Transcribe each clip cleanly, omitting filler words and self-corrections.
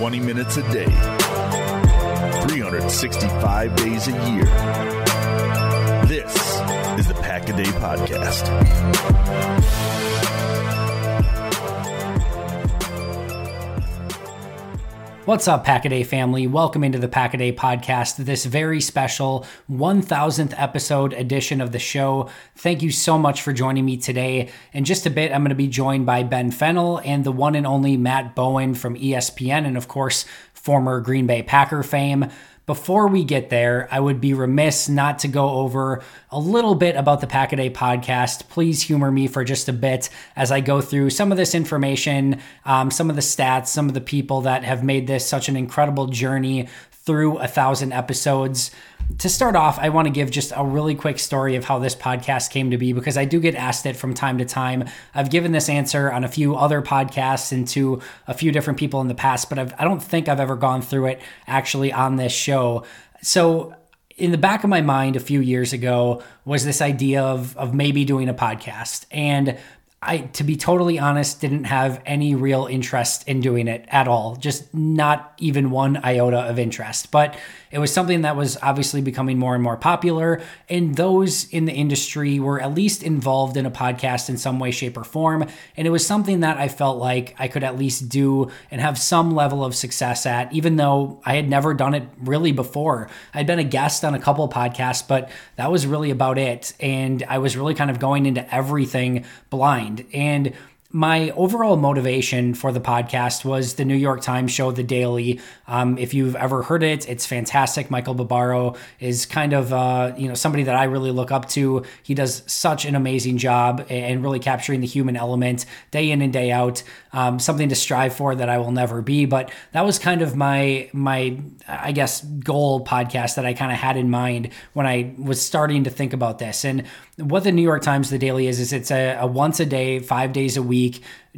20 minutes a day, 365 days a year. This is the Pack-A-Day Podcast. What's up, Pack-A-Day family? Welcome into the Pack-A-Day Podcast, this very special 1000th episode edition of the show. Thank you so much for joining me today. In just a bit, I'm going to be joined by Ben Fennell and the one and only Matt Bowen from ESPN and, of course, former Green Bay Packer fame. Before we get there, I would be remiss not to go over a little bit about the Pack-A-Day Podcast. Please humor me for just a bit as I go through some of this information, some of the stats, some of the people that have made this such an incredible journey through 1,000 episodes. To start off, I want to give just a really quick story of how this podcast came to be because I do get asked it from time to time. I've given this answer on a few other podcasts and to a few different people in the past, but I don't think I've ever gone through it actually on this show. So in the back of my mind a few years ago was this idea of maybe doing a podcast. And I, to be totally honest, didn't have any real interest in doing it at all. Just not even one iota of interest. But it was something that was obviously becoming more and more popular. And those in the industry were at least involved in a podcast in some way, shape, or form. And it was something that I felt like I could at least do and have some level of success at, even though I had never done it really before. I'd been a guest on a couple of podcasts, but that was really about it. And I was really kind of going into everything blind. And my overall motivation for the podcast was the New York Times show, The Daily. If you've ever heard it, it's fantastic. Michael Barbaro is kind of somebody that I really look up to. He does such an amazing job and really capturing the human element day in and day out. Something to strive for that I will never be. But that was kind of my I guess goal podcast that I kind of had in mind when I was starting to think about this. And what the New York Times, The Daily is it's a once a day, 5 days a week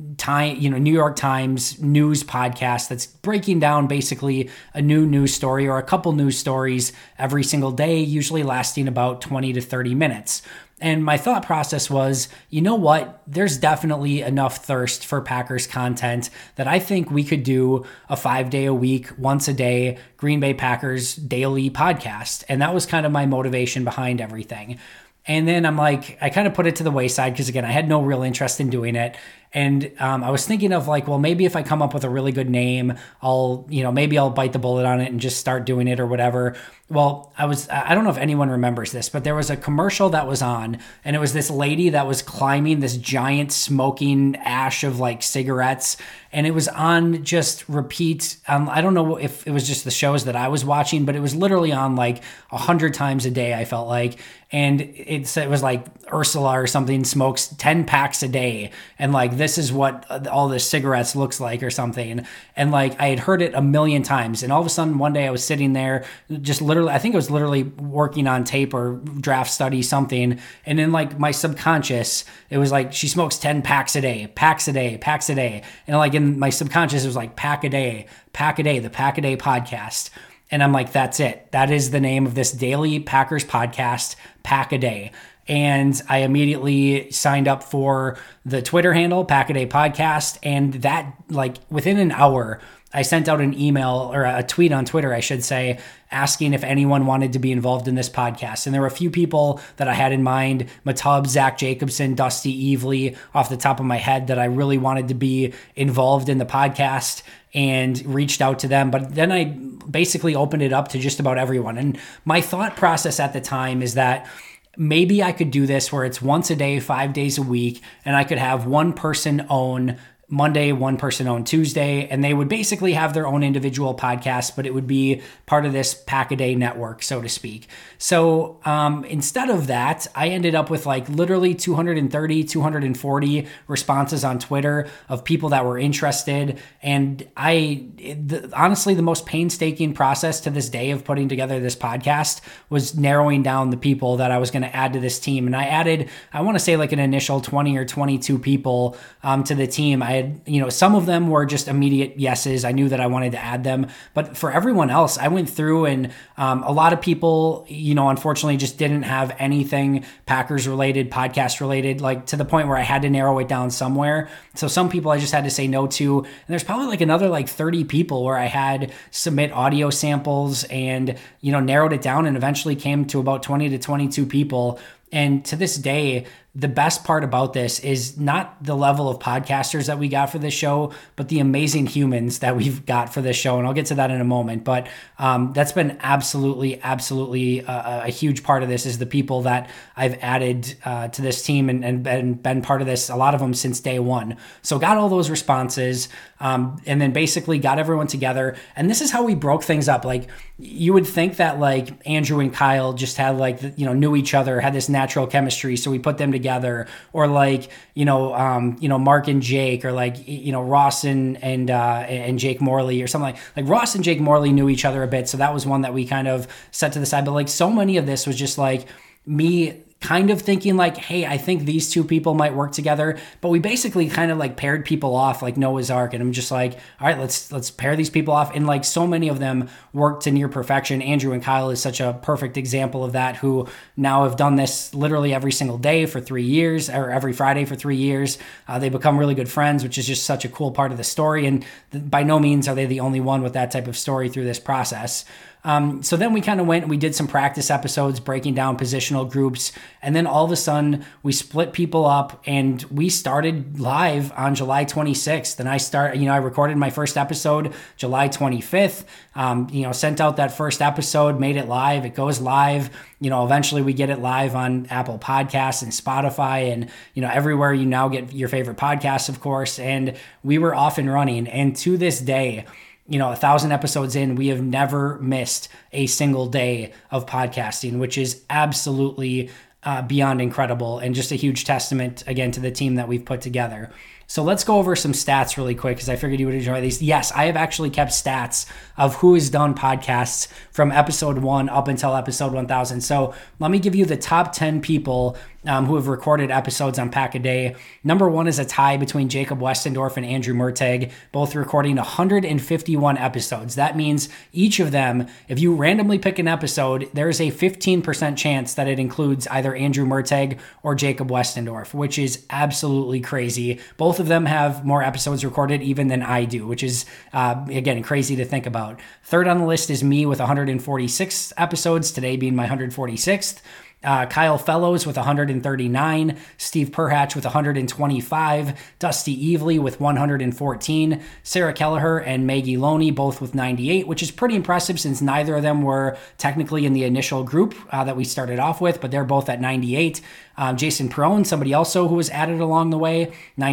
New York Times news podcast that's breaking down basically a new news story or a couple news stories every single day, usually lasting about 20 to 30 minutes. And my thought process was, you know what? There's definitely enough thirst for Packers content that I think we could do a 5 day a week, once a day Green Bay Packers daily podcast. And that was kind of my motivation behind everything. And then I'm like, I kind of put it to the wayside because, again, I had no real interest in doing it. And I was thinking of like, well, maybe if I come up with a really good name, maybe I'll bite the bullet on it and just start doing it or whatever. Well, I don't know if anyone remembers this, but there was a commercial that was on, and it was this lady that was climbing this giant smoking ash of like cigarettes, and it was on just repeat. I don't know if it was just the shows that I was watching, but it was literally on like 100 times a day, I felt like. And it was like Ursula or something smokes 10 packs a day. And like, this is what all the cigarettes looks like or something. And like, I had heard it a million times. And all of a sudden one day I was sitting there just literally, I think I was literally working on tape or draft study something. And in like my subconscious, it was like, she smokes 10 packs a day, packs a day, packs a day. And like in my subconscious, it was like Pack-A-Day, the Pack-A-Day Podcast. And I'm like, that's it. That is the name of this daily Packers podcast, Pack-A-Day. And I immediately signed up for the Twitter handle, Pack-A-Day Podcast. And that, like, within an hour, I sent out an email or a tweet on Twitter, I should say, asking if anyone wanted to be involved in this podcast. And there were a few people that I had in mind, Matub, Zach Jacobson, Dusty Evely, off the top of my head, that I really wanted to be involved in the podcast and reached out to them. But then I basically opened it up to just about everyone. And my thought process at the time is that maybe I could do this where it's once a day, 5 days a week, and I could have one person own Monday, one person own Tuesday, and they would basically have their own individual podcast, but it would be part of this Pack-A-Day network, so to speak. So instead of that, I ended up with like literally 230, 240 responses on Twitter of people that were interested. And honestly, the most painstaking process to this day of putting together this podcast was narrowing down the people that I was going to add to this team. And I added, I want to say like an initial 20 or 22 people to the team. I had, some of them were just immediate yeses. I knew that I wanted to add them. But for everyone else, I went through and a lot of people, unfortunately just didn't have anything Packers related, podcast related, like to the point where I had to narrow it down somewhere. So some people I just had to say no to. And there's probably like another 30 people where I had submit audio samples and, narrowed it down and eventually came to about 20 to 22 people. And to this day, the best part about this is not the level of podcasters that we got for this show, but the amazing humans that we've got for this show. And I'll get to that in a moment. But that's been absolutely a huge part of this is the people that I've added to this team and been part of this, a lot of them since day one. So got all those responses and then basically got everyone together. And this is how we broke things up. Like you would think that Andrew and Kyle just had knew each other, had this natural chemistry. So we put them together. Or Mark and Jake, or Ross and Jake Morley, or something like Ross and Jake Morley knew each other a bit, so that was one that we kind of set to the side. But so many of this was just me kind of thinking hey, I think these two people might work together, but we basically kind of paired people off like Noah's Ark, and I'm just all right, let's pair these people off, and so many of them worked to near perfection. Andrew and Kyle is such a perfect example of that, who now have done this literally every single day for 3 years, or every Friday for 3 years. They become really good friends, which is just such a cool part of the story, and by no means are they the only one with that type of story through this process. So then we kind of went and we did some practice episodes breaking down positional groups. And then all of a sudden we split people up and we started live on July 26th. And I recorded my first episode July 25th, sent out that first episode, made it live. It goes live. Eventually we get it live on Apple Podcasts and Spotify and, everywhere you now get your favorite podcasts, of course. And we were off and running. And to this day, 1,000 episodes in, we have never missed a single day of podcasting, which is absolutely beyond incredible and just a huge testament, again, to the team that we've put together. So let's go over some stats really quick because I figured you would enjoy these. Yes, I have actually kept stats of who has done podcasts from episode 1 up until episode 1000. So let me give you the top 10 people who have recorded episodes on Pack a Day. Number 1 is a tie between Jacob Westendorf and Andrew Merteg, both recording 151 episodes. That means each of them, if you randomly pick an episode, there's a 15% chance that it includes either Andrew Merteg or Jacob Westendorf, which is absolutely crazy. Both of them have more episodes recorded even than I do, which is, again, crazy to think about. Third on the list is me with 146 episodes, today being my 146th. Kyle Fellows with 139, Steve Perhatch with 125, Dusty Evely with 114, Sarah Kelleher and Maggie Loney both with 98, which is pretty impressive since neither of them were technically in the initial group that we started off with, but they're both at 98. Jason Perone, somebody also who was added along the way,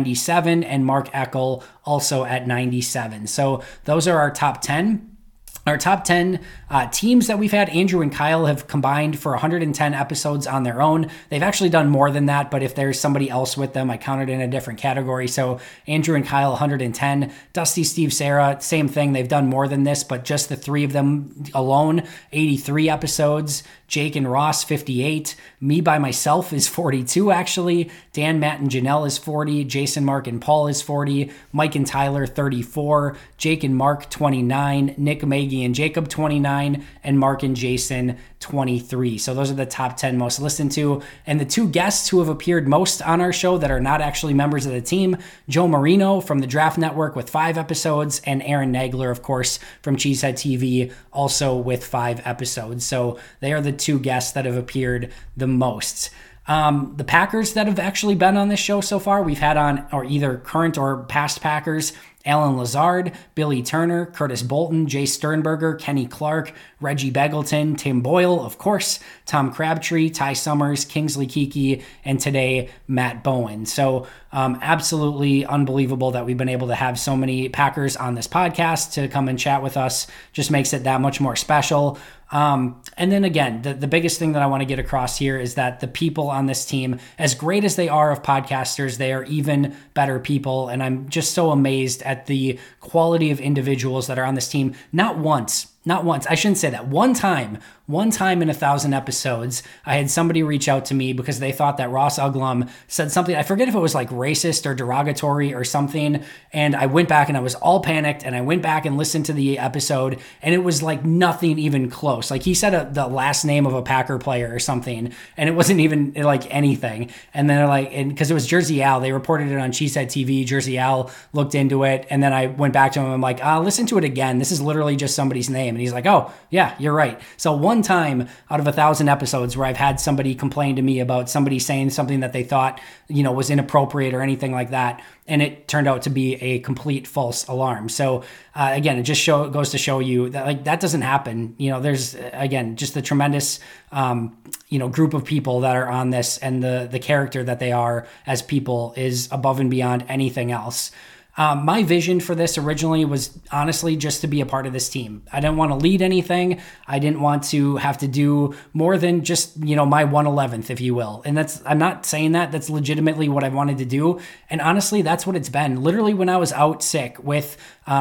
97, and Mark Eckel also at 97. So those are our top 10. Our top 10 teams that we've had, Andrew and Kyle have combined for 110 episodes on their own. They've actually done more than that, but if there's somebody else with them, I counted in a different category. So Andrew and Kyle, 110. Dusty, Steve, Sarah, same thing. They've done more than this, but just the three of them alone, 83 episodes. Jake and Ross, 58. Me by myself is 42, actually. Dan, Matt, and Janelle is 40. Jason, Mark, and Paul is 40. Mike and Tyler, 34. Jake and Mark, 29. Nick, Maggie, and Jacob, 29. And Mark and Jason, 23. So those are the top 10 most listened to. And the two guests who have appeared most on our show that are not actually members of the team, Joe Marino from the Draft Network with 5 episodes, and Aaron Nagler, of course, from Cheesehead TV, also with 5 episodes. So they are the two guests that have appeared the most. The Packers that have actually been on this show so far, we've had on, or either current or past Packers, Alan Lazard, Billy Turner, Curtis Bolton, Jay Sternberger, Kenny Clark, Reggie Beggleton, Tim Boyle, of course, Tom Crabtree, Ty Summers, Kingsley Kiki, and today, Matt Bowen. So absolutely unbelievable that we've been able to have so many Packers on this podcast to come and chat with us. Just makes it that much more special. And then again, the biggest thing that I want to get across here is that the people on this team, as great as they are of podcasters, they are even better people. And I'm just so amazed at the quality of individuals that are on this team. Not once not once, I shouldn't say that. One time in 1,000 episodes, I had somebody reach out to me because they thought that Ross Uglum said something. I forget if it was like racist or derogatory or something. And I went back and I was all panicked and I went back and listened to the episode and it was like nothing even close. Like he said the last name of a Packer player or something and it wasn't even like anything. And then because it was Jersey Al, they reported it on Cheesehead TV. Jersey Al looked into it and then I went back to him. I'm like, listen to it again. This is literally just somebody's name. And he's like, oh yeah, you're right. So one time out of 1,000 episodes where I've had somebody complain to me about somebody saying something that they thought, was inappropriate or anything like that. And it turned out to be a complete false alarm. So again, it just goes to show you that that doesn't happen. There's again, just the tremendous, group of people that are on this and the character that they are as people is above and beyond anything else. My vision for this originally was honestly just to be a part of this team. I didn't want to lead anything. I didn't want to have to do more than just, my 1/11th, if you will. And I'm not saying that's legitimately what I wanted to do. And honestly, that's what it's been. Literally when I was out sick with,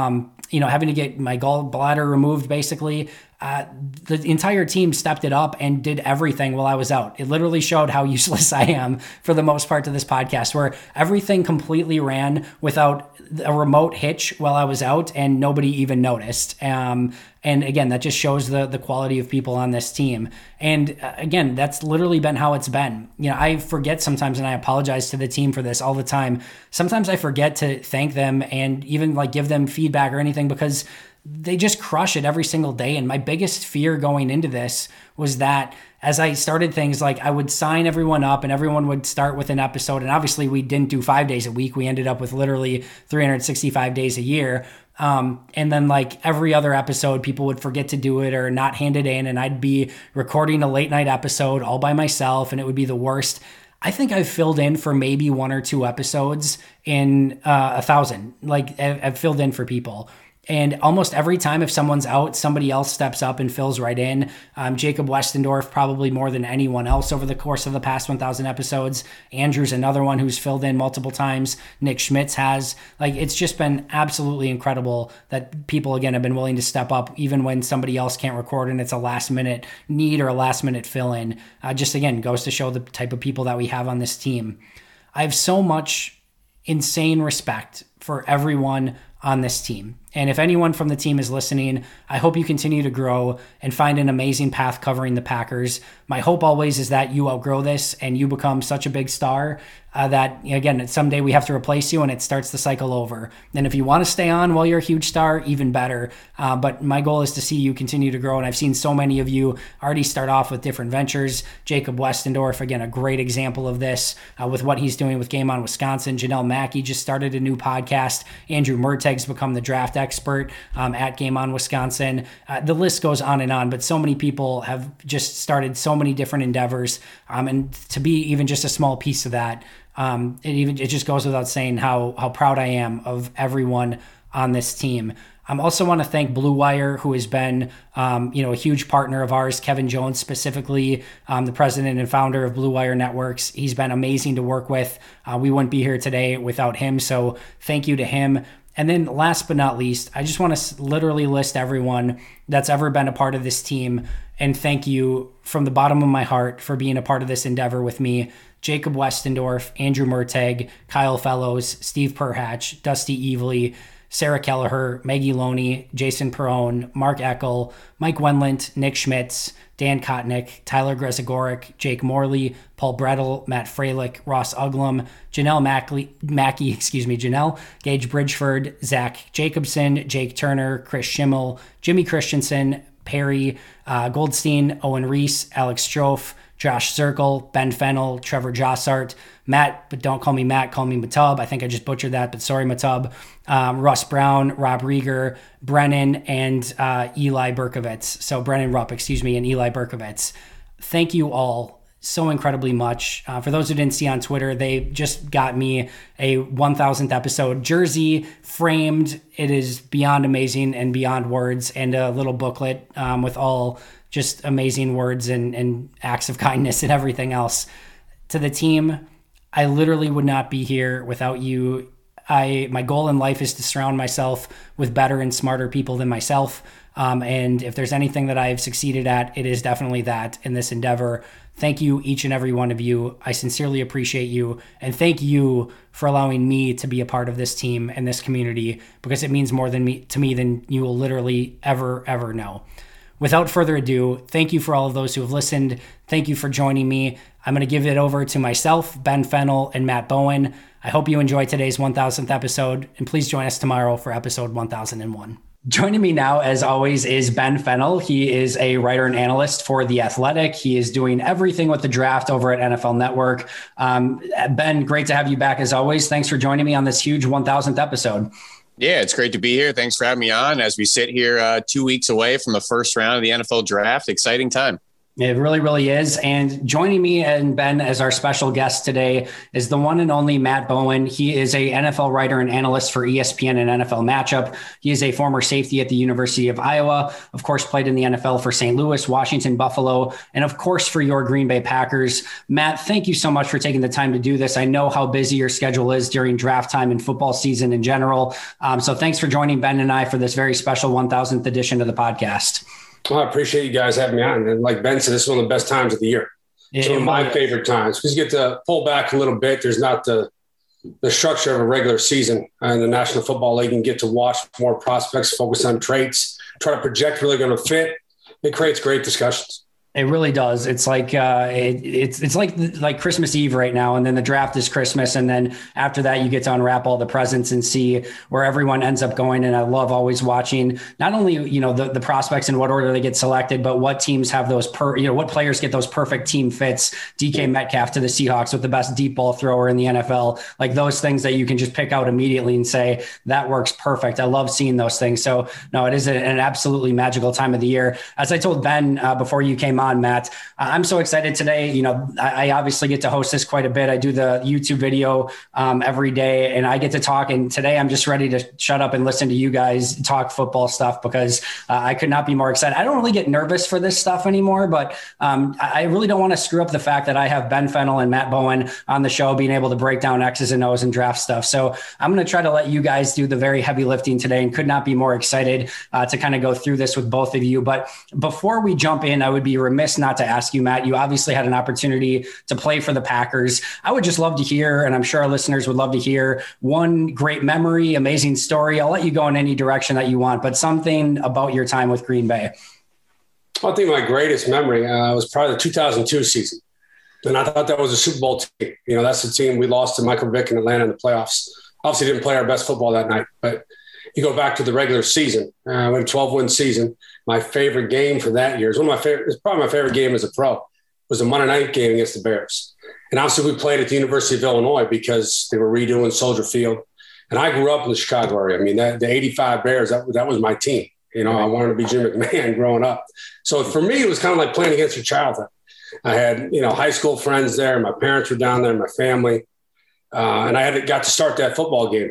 having to get my gallbladder removed, basically, the entire team stepped it up and did everything while I was out. It literally showed how useless I am for the most part to this podcast, where everything completely ran without a remote hitch while I was out and nobody even noticed. And again, that just shows the quality of people on this team. And again, that's literally been how it's been. I forget sometimes, and I apologize to the team for this all the time. Sometimes I forget to thank them and even give them feedback or anything because they just crush it every single day. And my biggest fear going into this was that as I started things, I would sign everyone up and everyone would start with an episode. And obviously we didn't do 5 days a week. We ended up with literally 365 days a year. And then every other episode, people would forget to do it or not hand it in. And I'd be recording a late night episode all by myself and it would be the worst. I think I've filled in for maybe 1 or 2 episodes in 1,000. I've filled in for people. And almost every time if someone's out, somebody else steps up and fills right in. Jacob Westendorf, probably more than anyone else over the course of the past 1,000 episodes. Andrew's another one who's filled in multiple times. Nick Schmitz has. It's just been absolutely incredible that people, again, have been willing to step up even when somebody else can't record and it's a last minute need or a last minute fill in. Just again, goes to show the type of people that we have on this team. I have so much insane respect for everyone on this team. And if anyone from the team is listening, I hope you continue to grow and find an amazing path covering the Packers. My hope always is that you outgrow this and you become such a big star that, again, someday we have to replace you and it starts the cycle over. And if you want to stay on while you're a huge star, even better. But my goal is to see you continue to grow. And I've seen so many of you already start off with different ventures. Jacob Westendorf, again, a great example of this with what he's doing with Game On Wisconsin. Janelle Mackey just started a new podcast. Andrew Merteg's become the draft expert at Game On Wisconsin. The list goes on, but so many people have just started so many different endeavors. And to be even just a small piece of that, it just goes without saying how proud I am of everyone on this team. I also want to thank Blue Wire, who has been, a huge partner of ours. Kevin Jones, specifically, the president and founder of Blue Wire Networks. He's been amazing to work with. We wouldn't be here today without him. So thank you to him. And then last but not least, I just want to literally list everyone that's ever been a part of this team and thank you from the bottom of my heart for being a part of this endeavor with me. Jacob Westendorf, Andrew Merteg, Kyle Fellows, Steve Perhatch, Dusty Evely, Sarah Kelleher, Maggie Loney, Jason Perrone, Mark Eckel, Mike Wendlandt, Nick Schmitz, Dan Kotnick, Tyler Grezagoric, Jake Morley, Paul Brettel, Matt Freilich, Ross Uglum, Janelle Janelle, Gage Bridgeford, Zach Jacobson, Jake Turner, Chris Schimmel, Jimmy Christensen, Perry Goldstein, Owen Reese, Alex Strofe, Josh Zirkle, Ben Fennell, Trevor Jossart, Matt, but don't call me Matt, call me Matub. I think I just butchered that, but sorry, Matub. Russ Brown, Rob Rieger, Brennan, and Eli Berkovitz. So Brennan Rupp, and Eli Berkovitz. Thank you all so incredibly much. For those who didn't see on Twitter, they just got me a 1,000th episode jersey framed. It is beyond amazing and beyond words, and a little booklet with all just amazing words and acts of kindness and everything else. To the team, I literally would not be here without you. My goal in life is to surround myself with better and smarter people than myself. And if there's anything that I've succeeded at, it is definitely that in this endeavor. Thank you, each and every one of you. I sincerely appreciate you. And thank you for allowing me to be a part of this team and this community, because it means more to me than you will literally ever know. Without further ado, thank you for all of those who have listened. Thank you for joining me. I'm going to give it over to myself, Ben Fennell, and Matt Bowen. I hope you enjoyed today's 1000th episode, and please join us tomorrow for episode 1001. Joining me now, as always, is Ben Fennell. He is a writer and analyst for The Athletic. He is doing everything with the draft over at NFL Network. Ben, great to have you back as always. Thanks for joining me on this huge 1000th episode. Yeah, it's great to be here. Thanks for having me on as we sit here 2 weeks away from the first round of the NFL draft. Exciting time. It really, really is. And joining me and Ben as our special guest today is the one and only Matt Bowen. He is a NFL writer and analyst for ESPN and NFL Matchup. He is a former safety at the University of Iowa, of course, played in the NFL for St. Louis, Washington, Buffalo, and of course for your Green Bay Packers. Matt, thank you so much for taking the time to do this. I know how busy your schedule is during draft time and football season in general. So thanks for joining Ben and I for this very special 1000th edition of the podcast. Well, I appreciate you guys having me on. And like Ben said, this is one of the best times of the year. It's one of my favorite times because you get to pull back a little bit. There's not the structure of a regular season in the National Football League, and get to watch more prospects, focus on traits, try to project where they're going to fit. It creates great discussions. It really does. It's like it's like Christmas Eve right now, and then the draft is Christmas, and then after that you get to unwrap all the presents and see where everyone ends up going. And I love always watching not only the prospects in what order they get selected, but what teams have those what players get those perfect team fits. DK Metcalf to the Seahawks with the best deep ball thrower in the NFL, like those things that you can just pick out immediately and say that works perfect. I love seeing those things. So no, it is an absolutely magical time of the year. As I told Ben before you came on, Matt, I'm so excited today. I obviously get to host this quite a bit. I do the YouTube video every day, and I get to talk. And today I'm just ready to shut up and listen to you guys talk football stuff, because I could not be more excited. I don't really get nervous for this stuff anymore, but I really don't want to screw up the fact that I have Ben Fennell and Matt Bowen on the show being able to break down X's and O's and draft stuff. So I'm going to try to let you guys do the very heavy lifting today, and could not be more excited to kind of go through this with both of you. But before we jump in, I would be remiss not to ask you, Matt. You obviously had an opportunity to play for the Packers. I would just love to hear, and I'm sure our listeners would love to hear, one great memory, amazing story. I'll let you go in any direction that you want, but something about your time with Green Bay. I think my greatest memory was probably the 2002 season. And I thought that was a Super Bowl team. That's the team we lost to Michael Vick in Atlanta in the playoffs. Obviously didn't play our best football that night, but you go back to the regular season, we had a 12-win season. My favorite game for that year it's probably my favorite game as a pro, was a Monday night game against the Bears. And obviously we played at the University of Illinois because they were redoing Soldier Field. And I grew up in the Chicago area. I mean, the 85 Bears, that was my team. I wanted to be Jim McMahon growing up. So for me, it was kind of like playing against your childhood. I had, high school friends there. My parents were down there, my family. And I got to start that football game.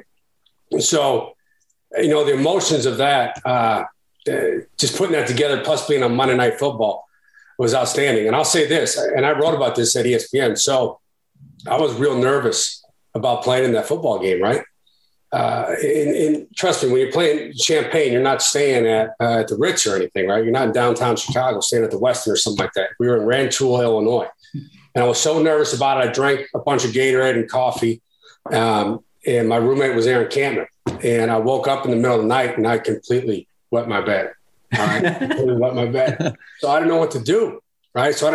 So, the emotions of that, just putting that together, plus being on Monday Night Football, was outstanding. And I'll say this, and I wrote about this at ESPN. So I was real nervous about playing in that football game, right? And trust me, when you're playing Champaign, you're not staying at the Ritz or anything, right? You're not in downtown Chicago, staying at the Westin or something like that. We were in Rantoul, Illinois. And I was so nervous about it. I drank a bunch of Gatorade and coffee. And my roommate was Aaron Campman. And I woke up in the middle of the night and I completely wet my bed. All right. Completely wet my bed. So I didn't know what to do. Right. So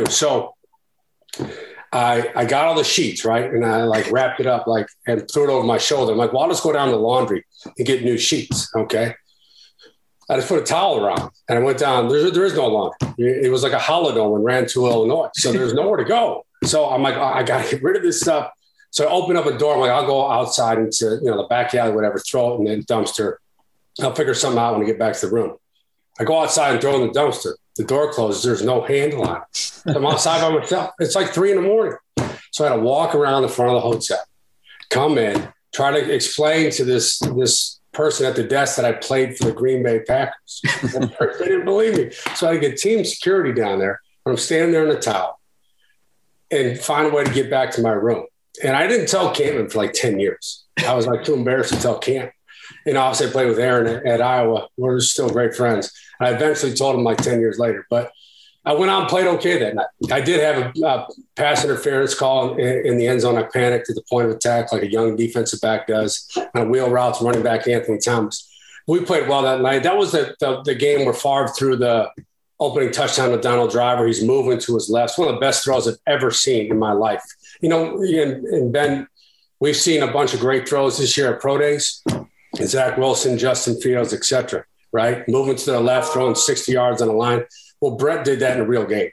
I got all the sheets, right? And I wrapped it up and threw it over my shoulder. I'm like, well, I'll just go down to the laundry and get new sheets. Okay. I just put a towel around and I went down. There is no laundry. It was like a holodome in Rantoul, Illinois. So there's nowhere to go. So I'm like, I got to get rid of this stuff. So I open up a door. I'm like, I'll go outside into, the backyard or whatever, throw it in the dumpster. I'll figure something out when I get back to the room. I go outside and throw it in the dumpster. The door closes. There's no handle on it. So I'm outside by myself. It's like 3 a.m. So I had to walk around the front of the hotel, come in, try to explain to this person at the desk that I played for the Green Bay Packers. They didn't believe me. So I get team security down there. I'm standing there in a towel and find a way to get back to my room. And I didn't tell Campman for 10 years. I was too embarrassed to tell Camp. obviously I played with Aaron at Iowa. We're still great friends. And I eventually told him like 10 years later. But I went out and played okay that night. I did have a pass interference call in the end zone. I panicked at the point of attack like a young defensive back does. On a wheel route to running back Anthony Thomas. We played well that night. That was the game where Favre threw the opening touchdown to Donald Driver. He's moving to his left. It's one of the best throws I've ever seen in my life. And Ben, we've seen a bunch of great throws this year at Pro Days. Zach Wilson, Justin Fields, et cetera, right? Moving to the left, throwing 60 yards on the line. Well, Brett did that in a real game,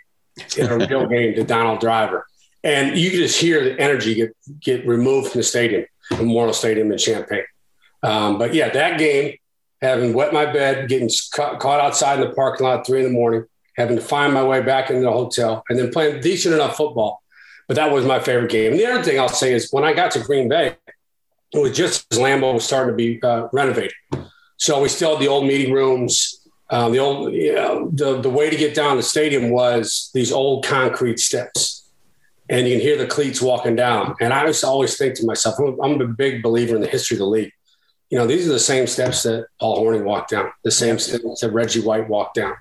to Donald Driver. And you just hear the energy get removed from the stadium, Memorial Stadium in Champaign. But yeah, that game, having wet my bed, getting caught outside in the parking lot at 3 a.m, having to find my way back into the hotel, and then playing decent enough football. But that was my favorite game. And the other thing I'll say is when I got to Green Bay, it was just as Lambeau was starting to be renovated. So we still had the old meeting rooms. The way to get down the stadium was these old concrete steps, and you can hear the cleats walking down. And I just always think to myself, I'm a big believer in the history of the league. These are the same steps that Paul Hornung walked down, the same steps that Reggie White walked down.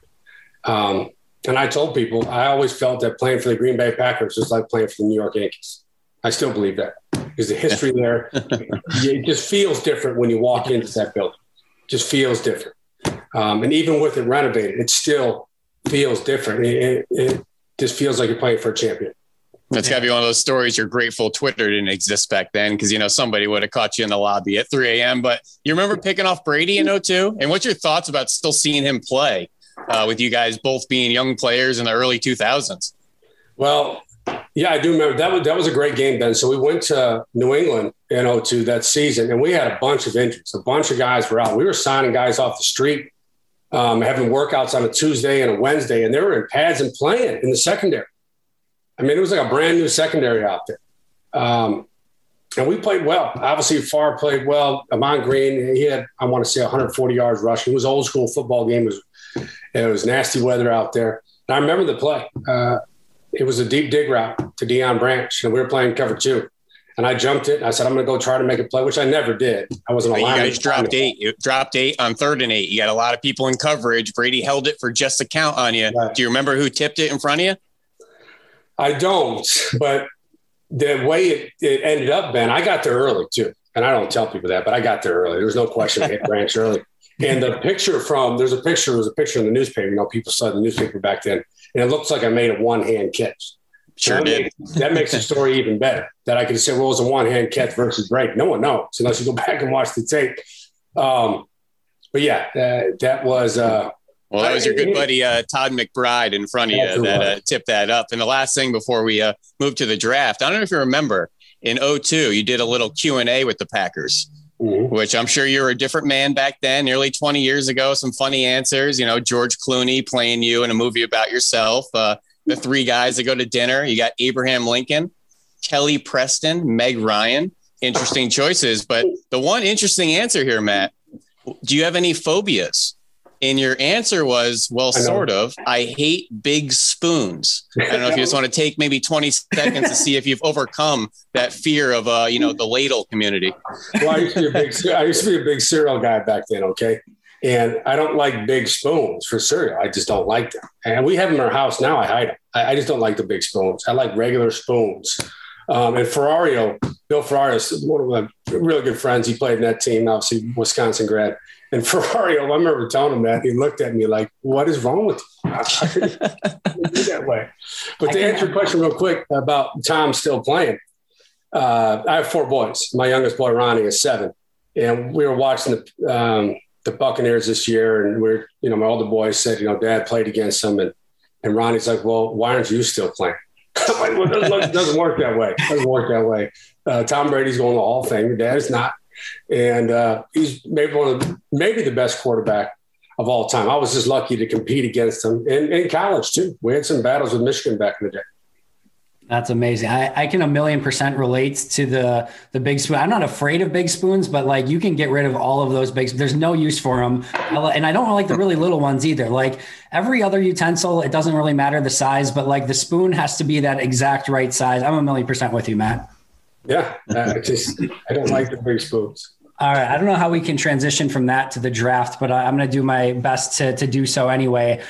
And I told people, I always felt that playing for the Green Bay Packers was like playing for the New York Yankees. I still believe that because the history there, it just feels different when you walk into that building. It just feels different. And even with it renovated, it still feels different. It just feels like you're playing for a champion. That's got to be one of those stories you're grateful Twitter didn't exist back then because, somebody would have caught you in the lobby at 3 a.m. But you remember picking off Brady in 2002? And what's your thoughts about still seeing him play with you guys both being young players in the early 2000s? Well, yeah, I do remember. That was a great game, Ben. So we went to New England in 2002 that season, and we had a bunch of injuries. A bunch of guys were out. We were signing guys off the street, having workouts on a Tuesday and a Wednesday, and they were in pads and playing in the secondary. I mean, it was like a brand new secondary out there. And we played well. Obviously, Favre played well. Ahman Green, he had, I want to say, 140 yards rushing. It was an old school football game. It was nasty weather out there. And I remember the play. It was a deep dig route to Deion Branch, and we were playing cover 2. And I jumped it. And I said, I'm going to go try to make a play, which I never did. I wasn't a lineman. You guys dropped 8. You dropped 8 on 3rd and 8. You got a lot of people in coverage. Brady held it for just a count on you. Right. Do you remember who tipped it in front of you? I don't, but the way it ended up, Ben, I got there early too. And I don't tell people that, but I got there early. There was no question I hit Branch early. And the picture there was a picture in the newspaper. People saw the newspaper back then. And it looks like I made a one-hand catch. Sure did. That makes the story even better. That I could say, well, it was a one-hand catch versus break. No one knows unless you go back and watch the tape. But yeah, that was well, that was your good buddy Todd McBride in front of you that tipped that up. And the last thing before we move to the draft, I don't know if you remember, in 2002, you did a little Q&A with the Packers, which I'm sure you were a different man back then, nearly 20 years ago. Some funny answers, George Clooney playing you in a movie about yourself. The 3 guys that go to dinner. You got Abraham Lincoln, Kelly Preston, Meg Ryan. Interesting choices. But the one interesting answer here, Matt, do you have any phobias? And your answer was, well, sort of. I hate big spoons. I don't know if you just want to take maybe 20 seconds to see if you've overcome that fear of, the ladle community. Well, I used to be a big cereal guy back then, okay? And I don't like big spoons for cereal. I just don't like them. And we have them in our house now. I hide them. I just don't like the big spoons. I like regular spoons. And Bill Ferrario is one of my really good friends. He played in that team, obviously Wisconsin grad. And Ferrario, I remember telling him that. He looked at me like, what is wrong with you? I didn't do that way. But to answer your question real quick about Tom still playing, I have 4 boys. My youngest boy, Ronnie, is 7. And we were watching the Buccaneers this year. And my older boy said, Dad played against them. And Ronnie's like, well, why aren't you still playing? I'm like, well, it doesn't work that way. It doesn't work that way. Tom Brady's going to the Hall of Fame. Your dad is not. And he's maybe the best quarterback of all time. I was just lucky to compete against him in college too. We had some battles with Michigan back in the day. That's amazing. I can 1,000,000% relate to the big spoon. I'm not afraid of big spoons, but like you can get rid of all of those big. There's no use for them. And I don't like the really little ones either. Like every other utensil, it doesn't really matter the size, but like the spoon has to be that exact right size. I'm 1,000,000% with you, Matt. Yeah. I don't like the big spoons. All right. I don't know how we can transition from that to the draft, but I'm going to do my best to do so anyway.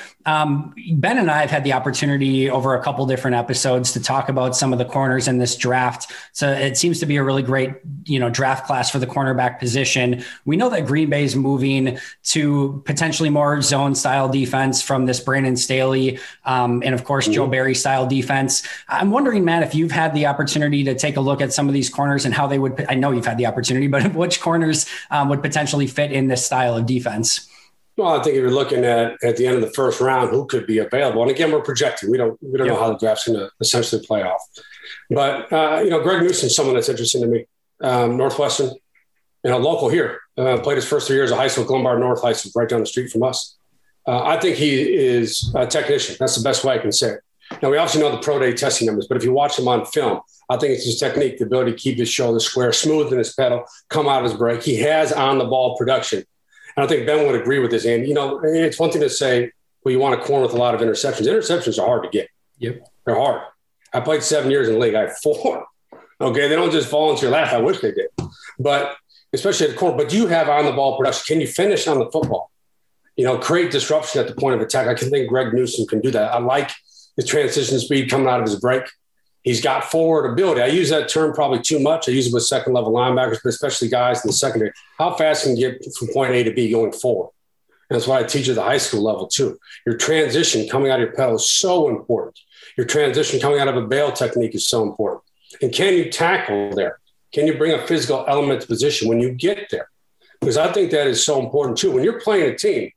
Ben and I have had the opportunity over a couple different episodes to talk about some of the corners in this draft. So it seems to be a really great, draft class for the cornerback position. We know that Green Bay is moving to potentially more zone style defense from this Brandon Staley, and of course, Joe Barry style defense. I'm wondering, Matt, if you've had the opportunity to take a look at some of these corners and how they would, I know you've had the opportunity, but which corners would potentially fit in this style of defense? Well, I think if you're looking at the end of the first round, who could be available. And again, we're projecting. We don't know how the draft's going to essentially play off. But, Greg Newsom's someone that's interesting to me. Northwestern, local here. Played his first 3 years of high school, Glenbard North High School, right down the street from us. I think he is a technician. That's the best way I can say it. Now, we obviously know the pro day testing numbers, but if you watch him on film, I think it's his technique, the ability to keep his shoulder square, smooth in his pedal, come out of his break. He has on-the-ball production. And I think Ben would agree with this. And, it's one thing to say, well, you want a corner with a lot of interceptions. Interceptions are hard to get. Yep. They're hard. I played 7 years in the league. I have 4. Okay, they don't just fall into your lap. I wish they did. But especially at the corner. But do you have on-the-ball production? Can you finish on the football? Create disruption at the point of attack. I can think Greg Newsom can do that. I like his transition speed coming out of his break. He's got forward ability. I use that term probably too much. I use it with second-level linebackers, but especially guys in the secondary. How fast can you get from point A to B going forward? And that's why I teach at the high school level too. Your transition coming out of your pedal is so important. Your transition coming out of a bail technique is so important. And can you tackle there? Can you bring a physical element to position when you get there? Because I think that is so important too. When you're playing a team,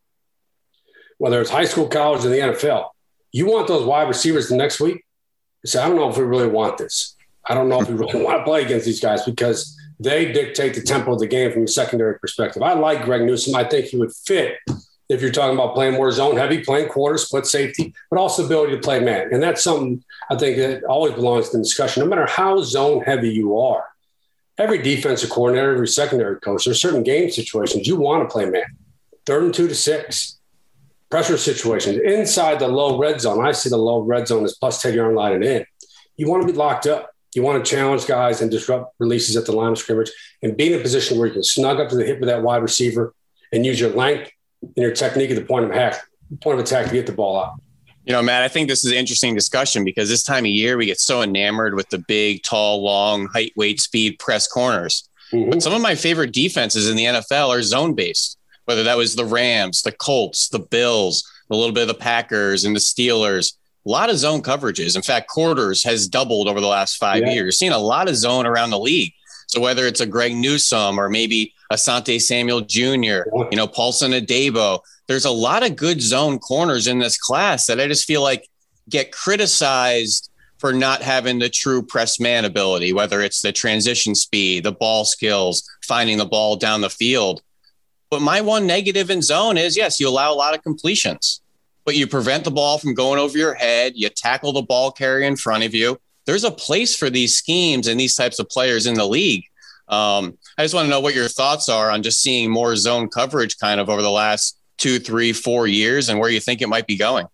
whether it's high school, college, or the NFL, you want those wide receivers the next week. You say, I don't know if we really want this. I don't know if we really want to play against these guys because they dictate the tempo of the game from a secondary perspective. I like Greg Newsom. I think he would fit if you're talking about playing more zone heavy, playing quarter, split safety, but also ability to play man. And that's something I think that always belongs to the discussion. No matter how zone heavy you are, every defensive coordinator, every secondary coach, there's certain game situations you want to play man. 3rd and 2 to 6. Pressure situations inside the low red zone. I see the low red zone as plus 10-yard line and in. You want to be locked up. You want to challenge guys and disrupt releases at the line of scrimmage and be in a position where you can snug up to the hip of that wide receiver and use your length and your technique at the point of attack to get the ball out. Matt, I think this is an interesting discussion because this time of year we get so enamored with the big, tall, long, height, weight, speed press corners. But some of my favorite defenses in the NFL are zone-based. Whether that was the Rams, the Colts, the Bills, a little bit of the Packers and the Steelers, a lot of zone coverages. In fact, quarters has doubled over the last 5 years. You're seeing a lot of zone around the league. So whether it's a Greg Newsom or maybe Asante Samuel Jr., Paulson Adebo, there's a lot of good zone corners in this class that I just feel like get criticized for not having the true press man ability, whether it's the transition speed, the ball skills, finding the ball down the field. But my one negative in zone is, yes, you allow a lot of completions, but you prevent the ball from going over your head. You tackle the ball carrier in front of you. There's a place for these schemes and these types of players in the league. I just want to know what your thoughts are on just seeing more zone coverage kind of over the last 2, 3, 4 years and where you think it might be going.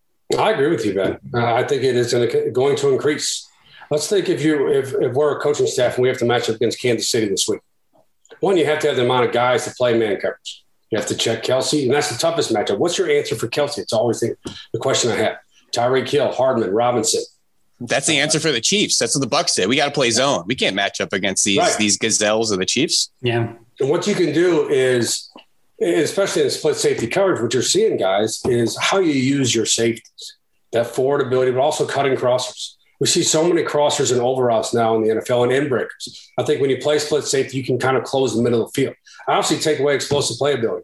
I agree with you, Ben. I think it is going to increase. Let's think if we're a coaching staff and we have to match up against Kansas City this week. One, you have to have the amount of guys to play man coverage. You have to check Kelsey, and that's the toughest matchup. What's your answer for Kelsey? It's always the question I have. Tyreek Hill, Hardman, Robinson. That's the answer for the Chiefs. That's what the Bucs did. We got to play zone. We can't match up against these gazelles of the Chiefs. Yeah. And what you can do is, especially in split safety coverage, what you're seeing, guys, is how you use your safeties, that forward ability, but also cutting crossers. We see so many crossers and over routes now in the NFL and in breakers. I think when you play split safety, you can kind of close the middle of the field. Obviously, take away explosive playability.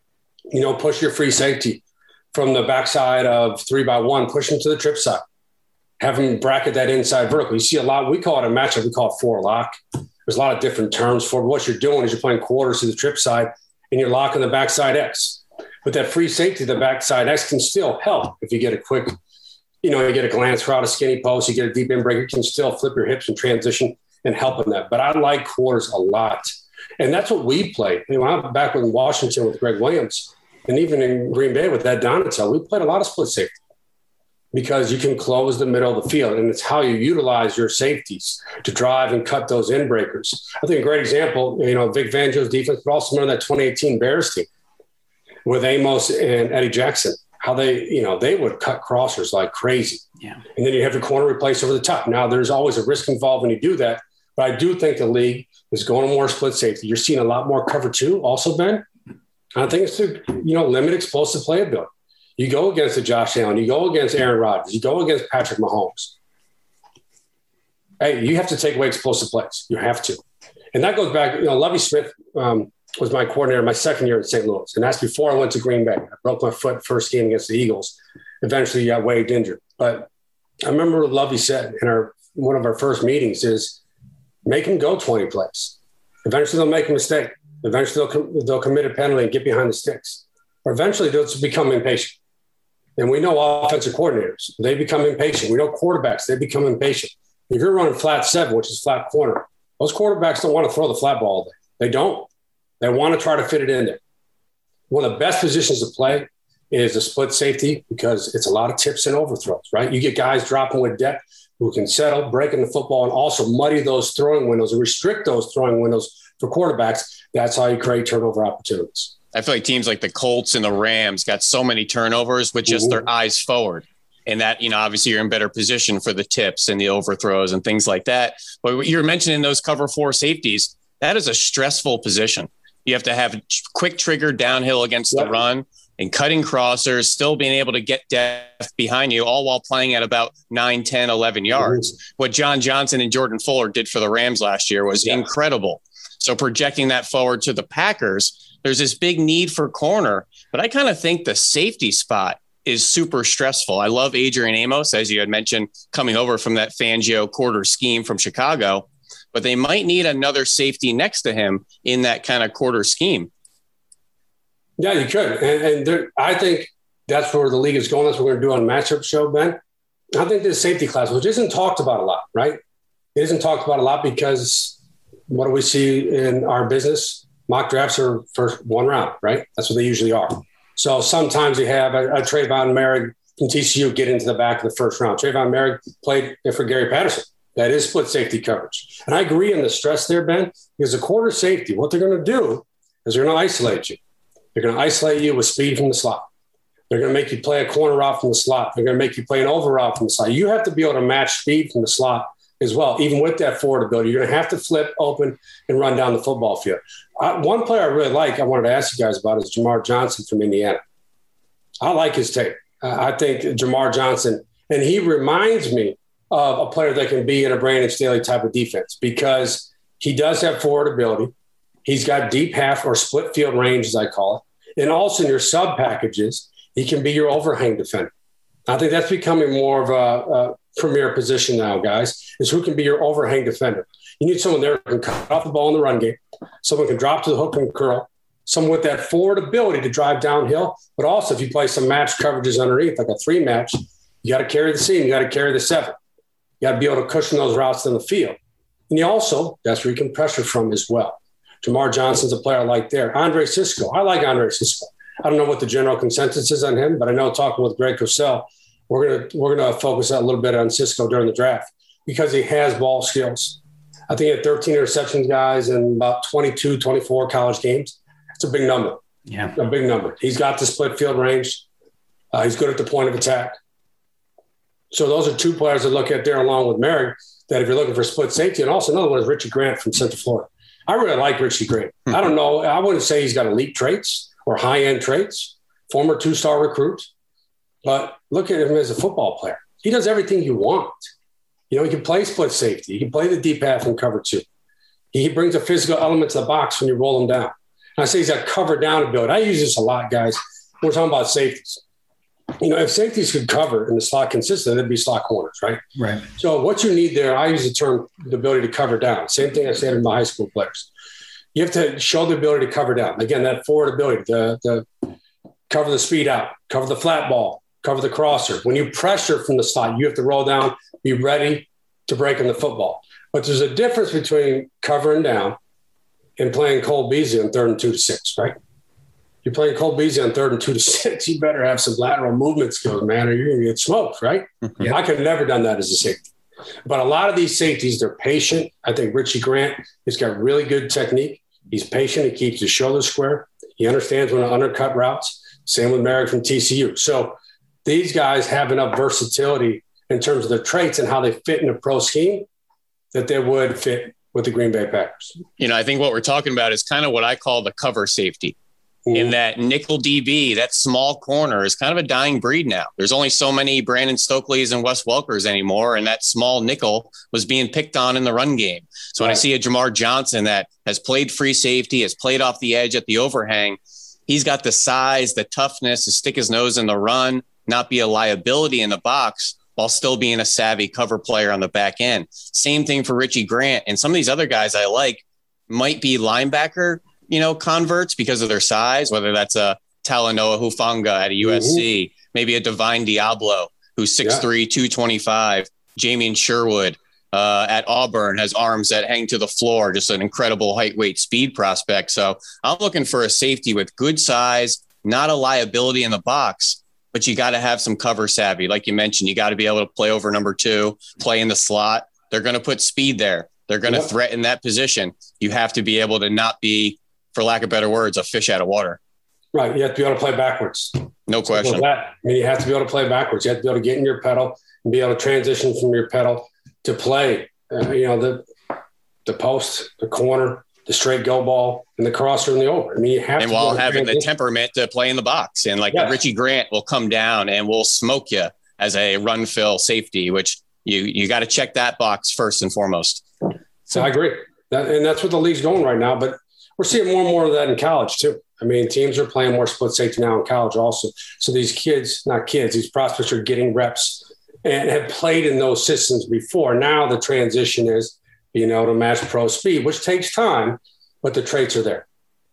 Push your free safety from the backside of 3-by-1, push him to the trip side. Have him bracket that inside vertical. You see a lot. We call it a matchup. We call it 4-lock. There's a lot of different terms for it. What you're doing is you're playing quarters to the trip side and you're locking the backside X. But that free safety, the backside X can still help if you get a quick – you get a glance route, a skinny post, you get a deep in break, you can still flip your hips and transition and help in that. But I like quarters a lot. And that's what we played. I'm back in Washington with Greg Williams and even in Green Bay with Ed Donatel, we played a lot of split safety. because you can close the middle of the field, and it's how you utilize your safeties to drive and cut those in breakers. I think a great example, Vic Fangio's defense, but also remember that 2018 Bears team with Amos and Eddie Jackson, how they would cut crossers like crazy. Yeah. And then you have your corner replaced over the top. Now there's always a risk involved when you do that, but I do think the league is going more split safety. You're seeing a lot more cover two also, Ben. I think it's to, limit explosive playability. You go against a Josh Allen, you go against Aaron Rodgers, you go against Patrick Mahomes. Hey, you have to take away explosive plays. You have to. And that goes back, Lovie Smith was my coordinator my second year in St. Louis. And that's before I went to Green Bay. I broke my foot first game against the Eagles. Eventually got waived injured. But I remember what Lovie said in one of our first meetings is make them go 20 plays. Eventually they'll make a mistake. Eventually they'll commit a penalty and get behind the sticks. Or eventually they'll just become impatient. And we know offensive coordinators, they become impatient. We know quarterbacks, they become impatient. If you're running flat 7, which is flat corner, those quarterbacks don't want to throw the flat ball all day. They don't. They want to try to fit it in there. One of the best positions to play is a split safety because it's a lot of tips and overthrows, right? You get guys dropping with depth who can settle, breaking the football, and also muddy those throwing windows and restrict those throwing windows for quarterbacks. That's how you create turnover opportunities. I feel like teams like the Colts and the Rams got so many turnovers with just their eyes forward. And that, obviously you're in better position for the tips and the overthrows and things like that. But you're mentioning those cover 4 safeties. That is a stressful position. You have to have quick trigger downhill against the run and cutting crossers, still being able to get depth behind you, all while playing at about 9, 10, 11 yards. What John Johnson and Jordan Fuller did for the Rams last year was incredible. So projecting that forward to the Packers, there's this big need for corner, but I kind of think the safety spot is super stressful. I love Adrian Amos, as you had mentioned, coming over from that Fangio quarter scheme from Chicago, but they might need another safety next to him in that kind of quarter scheme. Yeah, you could. And I think that's where the league is going. That's what we're going to do on Matchup Show, Ben. I think this safety class, which isn't talked about a lot, right? It isn't talked about a lot because what do we see in our business? Mock drafts are first one round, right? That's what they usually are. So sometimes you have a Trayvon Merrick from TCU get into the back of the first round. Trayvon Merrick played for Gary Patterson. That is split safety coverage. And I agree in the stress there, Ben, because a quarter safety, what they're going to do is they're going to isolate you. They're going to isolate you with speed from the slot. They're going to make you play a corner route from the slot. They're going to make you play an over route from the slot. You have to be able to match speed from the slot as well. Even with that forward ability, you're going to have to flip open and run down the football field. One player I really like, I wanted to ask you guys about, is Jamar Johnson from Indiana. I like his tape. I think Jamar Johnson, and he reminds me of a player that can be in a Brandon Staley type of defense because he does have forward ability. He's got deep half or split field range, as I call it. And also in your sub packages, he can be your overhang defender. I think that's becoming more of a premier position now, guys, is who can be your overhang defender. You need someone there who can cut off the ball in the run game. Someone can drop to the hook and curl. Someone with that forward ability to drive downhill. But also if you play some match coverages underneath, like a 3 match, you got to carry the seam. You got to carry the 7. You got to be able to cushion those routes in the field. And you also, that's where you can pressure from as well. Jamar Johnson's a player I like there. Andre Cisco. I like Andre Cisco. I don't know what the general consensus is on him, but I know talking with Greg Cosell, we're gonna focus a little bit on Cisco during the draft because he has ball skills. I think he had 13 interceptions, guys, in about 22, 24 college games. It's a big number. Yeah. A big number. He's got the split field range. He's good at the point of attack. So those are 2 players to look at there along with Merrick that if you're looking for split safety. And also another one is Richie Grant from Central Florida. I really like Richie Grant. I don't know. I wouldn't say he's got elite traits or high-end traits, former 2-star recruit. But look at him as a football player. He does everything you want. He can play split safety. He can play the deep half and cover 2. He brings a physical element to the box when you roll him down. And I say he's got cover down ability. I use this a lot, guys. We're talking about safeties. If safeties could cover in the slot consistently, they'd be slot corners, right? Right. So what you need there, I use the term the ability to cover down. Same thing I said in my high school players. You have to show the ability to cover down. Again, that forward ability to cover the speed out, cover the flat ball, cover the crosser. When you pressure from the slot, you have to roll down, be ready to break in the football. But there's a difference between covering down and playing Cole Beasley on 3rd and 2 to 6, right? You're playing Cole Beasley on 3rd and 2 to 6. You better have some lateral movement skills, man, or you're going to get smoked, right? Yep. I could have never done that as a safety. But a lot of these safeties, they're patient. I think Richie Grant has got really good technique. He's patient. He keeps his shoulders square. He understands when to undercut routes. Same with Merrick from TCU. So these guys have enough versatility in terms of their traits and how they fit in a pro scheme that they would fit with the Green Bay Packers. I think what we're talking about is kind of what I call the cover safety. In that nickel DB, that small corner is kind of a dying breed now. There's only so many Brandon Stokley's and Wes Welkers anymore, and that small nickel was being picked on in the run game. So when I see a Jamar Johnson that has played free safety, has played off the edge at the overhang, he's got the size, the toughness to stick his nose in the run, not be a liability in the box while still being a savvy cover player on the back end. Same thing for Richie Grant. And some of these other guys I like might be linebacker converts because of their size, whether that's a Talanoa Hufanga at a USC, maybe a Divine Diablo, who's 6'3", 225, Jamian Sherwood at Auburn has arms that hang to the floor, just an incredible height, weight, speed prospect. So I'm looking for a safety with good size, not a liability in the box, but you got to have some cover savvy. Like you mentioned, you got to be able to play over number 2, play in the slot. They're going to put speed there. They're going to threaten that position. You have to be able to not be, for lack of better words, a fish out of water. Right. You have to be able to play backwards. No question. You have to be able to play backwards. You have to be able to get in your pedal and be able to transition from your pedal to play, the post, the corner, the straight go ball, and the crosser and the over. You have and while having the temperament to play in the box. And Richie Grant will come down and will smoke you as a run fill safety, which you got to check that box first and foremost. So I agree. And that's what the league's going right now. But we're seeing more and more of that in college too. Teams are playing more split safety now in college also. So these these prospects are getting reps and have played in those systems before. Now the transition is, to match pro speed, which takes time, but the traits are there.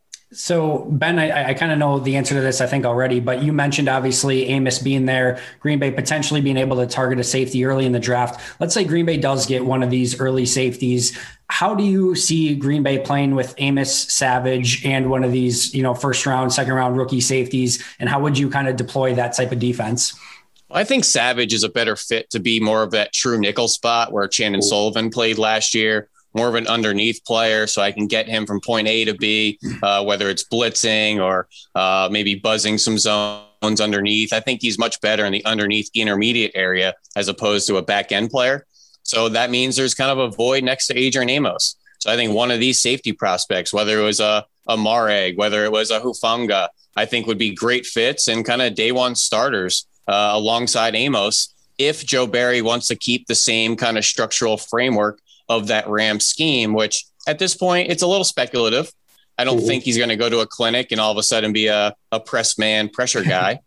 So, Ben, I kind of know the answer to this, I think, already, but you mentioned obviously Amos being there, Green Bay potentially being able to target a safety early in the draft. Let's say Green Bay does get one of these early safeties. How do you see Green Bay playing with Amos, Savage, and one of these, first round, second round rookie safeties? And how would you kind of deploy that type of defense? I think Savage is a better fit to be more of that true nickel spot where Chandon Sullivan played last year. More of an underneath player, so I can get him from point A to B, whether it's blitzing or maybe buzzing some zones underneath. I think he's much better in the underneath intermediate area as opposed to a back end player. So that means there's kind of a void next to Adrian Amos. So I think one of these safety prospects, whether it was a Mareg, whether it was a Hufanga, I think would be great fits and kind of day one starters alongside Amos if Joe Barry wants to keep the same kind of structural framework of that Rams scheme, which at this point, it's a little speculative. I don't think he's going to go to a clinic and all of a sudden be a press man pressure guy.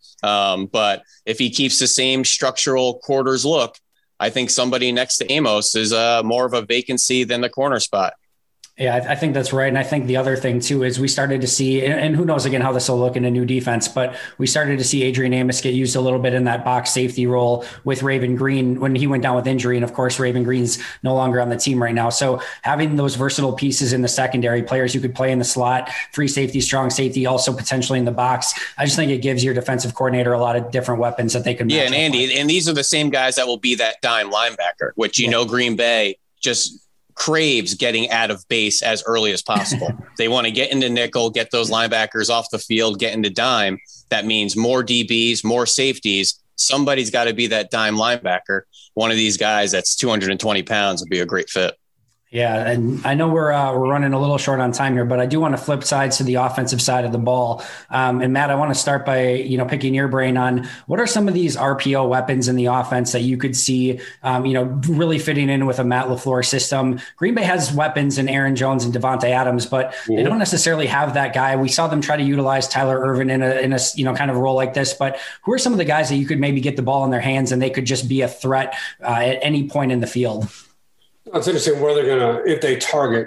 But if he keeps the same structural quarters look, I think somebody next to Amos is more of a vacancy than the corner spot. Yeah, I think that's right. And I think the other thing too is we started to see, and who knows again how this will look in a new defense, but we started to see Adrian Amos get used a little bit in that box safety role with Raven Green when he went down with injury. And of course, Raven Green's no longer on the team right now. So having those versatile pieces in the secondary, players who could play in the slot, free safety, strong safety, also potentially in the box, I just think it gives your defensive coordinator a lot of different weapons that they can. Yeah, and Andy, and these are the same guys that will be that dime linebacker, which, Green Bay just craves getting out of base as early as possible. They want to get into nickel, get those linebackers off the field, get into dime. That means more DBs, more safeties. Somebody's got to be that dime linebacker. One of these guys that's 220 pounds would be a great fit. Yeah, and I know we're running a little short on time here, but I do want to flip sides to the offensive side of the ball. And Matt, I want to start by picking your brain on what are some of these RPO weapons in the offense that you could see really fitting in with a Matt LaFleur system. Green Bay has weapons in Aaron Jones and Devontae Adams, but they don't necessarily have that guy. We saw them try to utilize Tyler Ervin in a kind of role like this. But who are some of the guys that you could maybe get the ball in their hands and they could just be a threat at any point in the field? It's interesting where they're going to, if they target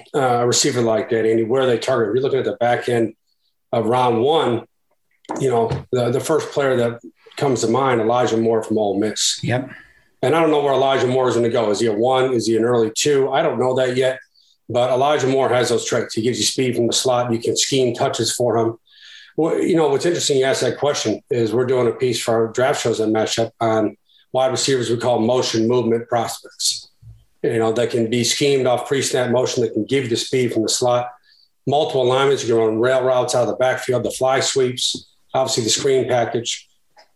a receiver like that, Andy, where they target. If you're looking at the back end of round one, the first player that comes to mind, Elijah Moore from Ole Miss. Yep. And I don't know where Elijah Moore is going to go. Is he a 1? Is he an early 2? I don't know that yet. But Elijah Moore has those traits. He gives you speed from the slot. You can scheme touches for him. Well, what's interesting, you asked that question, is we're doing a piece for our draft shows at Matchup on wide receivers we call motion movement prospects. That can be schemed off pre-snap motion, that can give you the speed from the slot. Multiple alignments, you can run rail routes out of the backfield, the fly sweeps, obviously the screen package.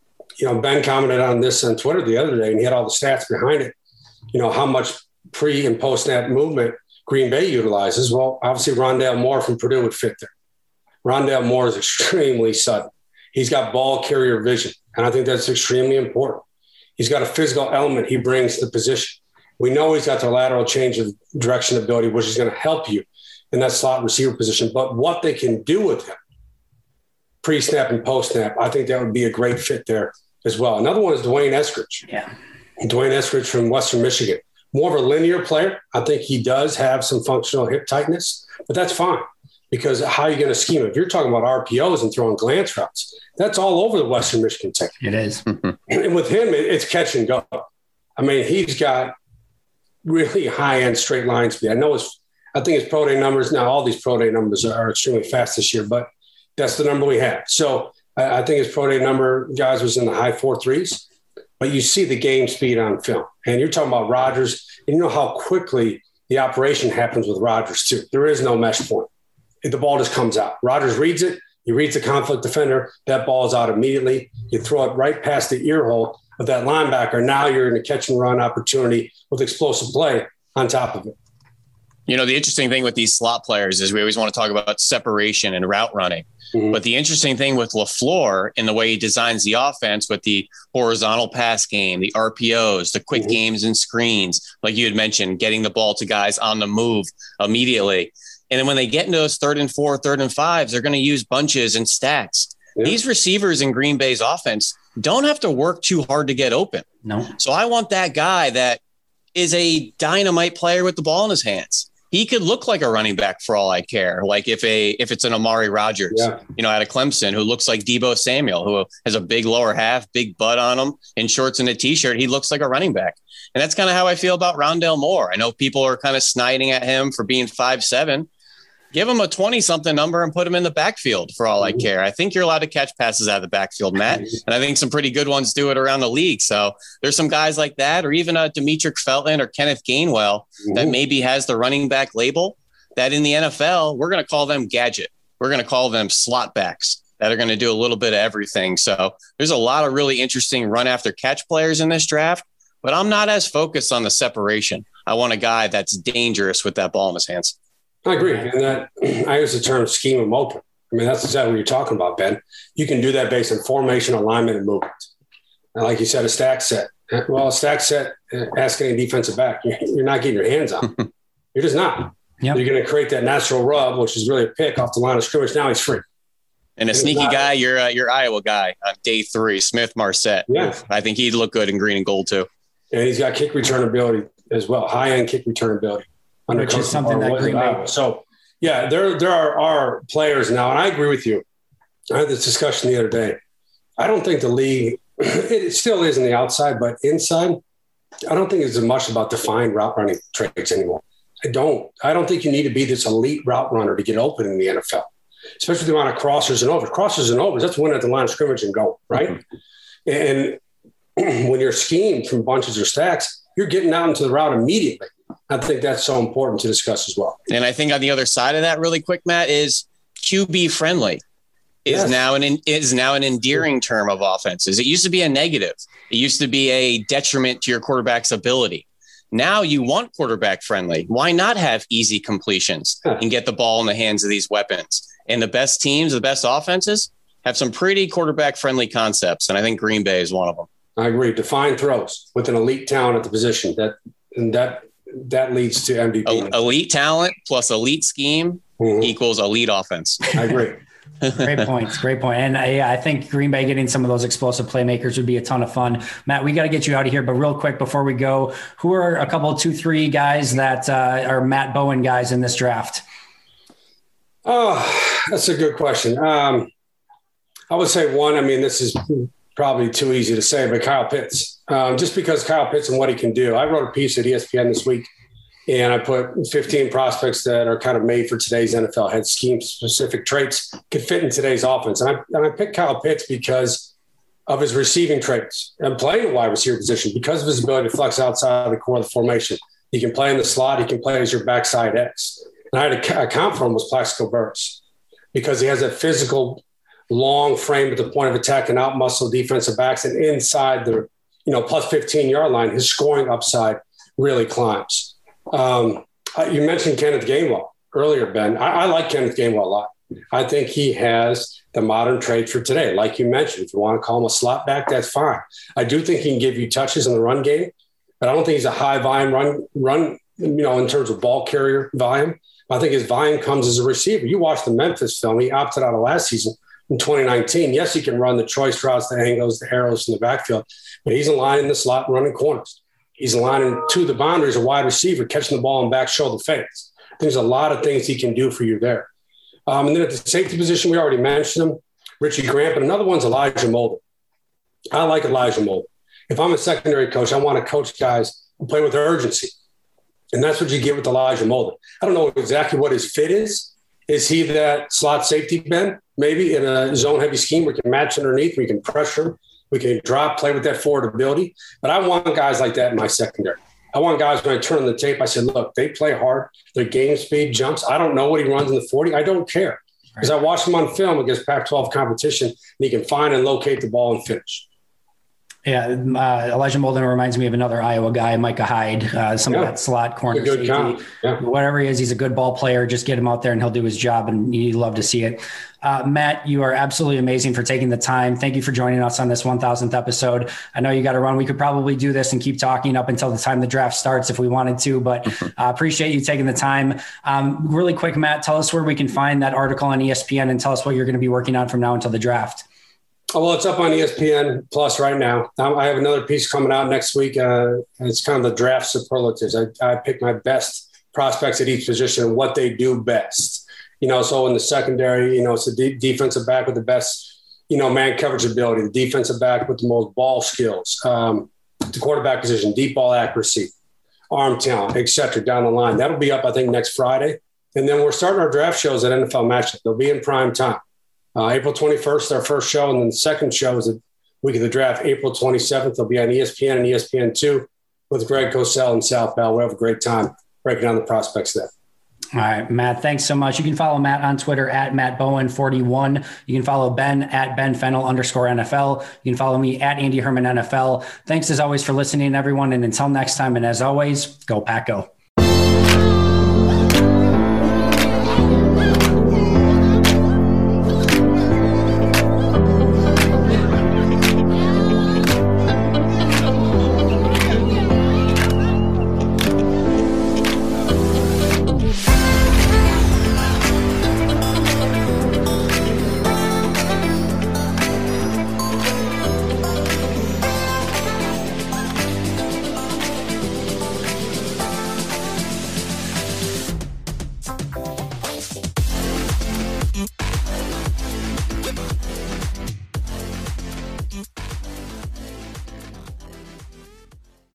Ben commented on this on Twitter the other day, and he had all the stats behind it. How much pre and post snap movement Green Bay utilizes. Well, obviously Rondale Moore from Purdue would fit there. Rondale Moore is extremely sudden. He's got ball carrier vision, and I think that's extremely important. He's got a physical element he brings to the position. We know he's got the lateral change of direction ability, which is going to help you in that slot receiver position. But what they can do with him, pre-snap and post-snap, I think that would be a great fit there as well. Another one is Dwayne Eskridge. Yeah. Dwayne Eskridge from Western Michigan. More of a linear player. I think he does have some functional hip tightness, but that's fine because how are you going to scheme it? If you're talking about RPOs and throwing glance routes, that's all over the Western Michigan tech. It is. And with him, it's catch and go. I mean, he's got really high-end straight line speed. I think his pro day numbers, now all these pro day numbers are extremely fast this year, but that's the number we have. So I think his pro day number, guys, was in the high 4.3s, but you see the game speed on film. And you're talking about Rodgers, and you know how quickly the operation happens with Rodgers too. There is no mesh point. The ball just comes out. Rodgers reads it. He reads the conflict defender. That ball is out immediately. You throw it right past the ear hole of that linebacker. Now you're in a catch and run opportunity with explosive play on top of it. The interesting thing with these slot players is we always want to talk about separation and route running. Mm-hmm. But the interesting thing with LaFleur in the way he designs the offense with the horizontal pass game, the RPOs, the quick games and screens, like you had mentioned, getting the ball to guys on the move immediately. And then when they get into those 3rd and 4, 3rd and 5s, they're going to use bunches and stacks. Yeah. These receivers in Green Bay's offense don't have to work too hard to get open. No. So I want that guy that is a dynamite player with the ball in his hands. He could look like a running back for all I care. Like if it's an Amari Rodgers, out of Clemson, who looks like Deebo Samuel, who has a big lower half, big butt on him, in shorts and a T-shirt, he looks like a running back. And that's kind of how I feel about Rondale Moore. I know people are kind of sniding at him for being 5'7". Give him a 20-something number and put him in the backfield for all I care. I think you're allowed to catch passes out of the backfield, Matt. And I think some pretty good ones do it around the league. So there's some guys like that, or even a Demetric Felton or Kenneth Gainwell that maybe has the running back label that in the NFL, we're going to call them gadget. We're going to call them slot backs that are going to do a little bit of everything. So there's a lot of really interesting run after catch players in this draft, but I'm not as focused on the separation. I want a guy that's dangerous with that ball in his hands. I agree. And that I use the term scheme them open. I mean, that's exactly what you're talking about, Ben. You can do that based on formation, alignment, and movement. And like you said, a stack set. Well, a stack set, ask any defensive back, you're not getting your hands on. You're just not. Yep. You're going to create that natural rub, which is really a pick off the line of scrimmage. Now he's free. And a sneaky guy, your Iowa guy on day 3, Smith Marset. Yeah. I think he'd look good in green and gold too. And he's got kick return ability as well, high-end kick return ability. Which is something that Green Bay. So, yeah, there are players now, and I agree with you. I had this discussion the other day. I don't think the league, it still is on the outside, but inside, I don't think it's as much about defined route running traits anymore. I don't think you need to be this elite route runner to get open in the NFL, especially the amount of crossers and overs. Crossers and overs, that's win at the line of scrimmage and go, right? And when you're schemed from bunches or stacks, you're getting out into the route immediately. I think that's so important to discuss as well. And I think on the other side of that really quick, Matt, is QB friendly is now an endearing term of offenses. It used to be a negative. It used to be a detriment to your quarterback's ability. Now you want quarterback friendly. Why not have easy completions and get the ball in the hands of these weapons? And the best teams, the best offenses have some pretty quarterback friendly concepts. And I think Green Bay is one of them. I agree. Defined throws with an elite talent at the position that leads to MVP. Elite talent plus elite scheme equals elite offense. I agree. Great point. And I think Green Bay getting some of those explosive playmakers would be a ton of fun. Matt, we got to get you out of here, but real quick before we go, who are a couple 2-3 guys that are Matt Bowen guys in this draft? Oh, that's a good question. I would say one, I mean, this is probably too easy to say, but Kyle Pitts. Just because Kyle Pitts and what he can do. I wrote a piece at ESPN this week And I put 15 prospects that are kind of made for today's NFL, had scheme-specific traits, could fit in today's offense. And I picked Kyle Pitts because of his receiving traits and playing a wide receiver position, because of his ability to flex outside of the core of the formation. He can play in the slot. He can play as your backside X. And I had a count for him was Plaxico Burress, because he has that physical, long frame at the point of attack and out muscle defensive backs, and inside the plus 15-yard line, his scoring upside really climbs. You mentioned Kenneth Gainwell earlier, Ben. I like Kenneth Gainwell a lot. I think he has the modern traits for today. Like you mentioned, if you want to call him a slot back, that's fine. I do think he can give you touches in the run game, but I don't think he's a high volume run, in terms of ball carrier volume. I think his volume comes as a receiver. You watch the Memphis film. He opted out of last season in 2019. Yes, he can run the choice routes, the angles, the arrows in the backfield, but he's in line in the slot running corners. He's aligning to the boundaries, a wide receiver, catching the ball in back shoulder fades. There's a lot of things he can do for you there. And then at the safety position, we already mentioned him, Richie Grant, but another one's Elijah Molden. I like Elijah Molden. If I'm a secondary coach, I want to coach guys who play with urgency. And that's what you get with Elijah Molden. I don't know exactly what his fit is. Is he that slot safety, Ben? Maybe in a zone-heavy scheme we can match underneath, we can pressure him. We can drop, play with that forward ability. But I want guys like that in my secondary. I want guys, when I turn on the tape, I said, look, they play hard. Their game speed jumps. I don't know what he runs in the 40. I don't care, because I watched him on film against Pac-12 competition, and he can find and locate the ball and finish. Yeah, Elijah Molden reminds me of another Iowa guy, Micah Hyde, of that slot corner safety. Yeah. Whatever he is, he's a good ball player. Just get him out there and he'll do his job, and you love to see it. Matt, you are absolutely amazing for taking the time. Thank you for joining us on this 1000th episode. I know you got to run. We could probably do this and keep talking up until the time the draft starts if we wanted to, but appreciate you taking the time. Really quick, Matt, tell us where we can find that article on ESPN, and tell us what you're going to be working on from now until the draft. Oh, well, it's up on ESPN Plus right now. I have another piece coming out next week. It's kind of the draft superlatives. I pick my best prospects at each position and what they do best. So in the secondary, it's a defensive back with the best, man coverage ability, the defensive back with the most ball skills, the quarterback position, deep ball accuracy, arm talent, et cetera, down the line. That'll be up, I think, next Friday. And then we're starting our draft shows at NFL Matchup. They'll be in prime time. April 21st, our first show, and then the second show is the week of the draft, April 27th. They'll be on ESPN and ESPN2 with Greg Cosell and Sal Bell. We'll have a great time breaking down the prospects there. All right, Matt, thanks so much. You can follow Matt on Twitter at MattBowen41. You can follow Ben at BenFennel_NFL. You can follow me at Andy Herman NFL. Thanks as always for listening, everyone. And until next time, and as always, go Pack Go.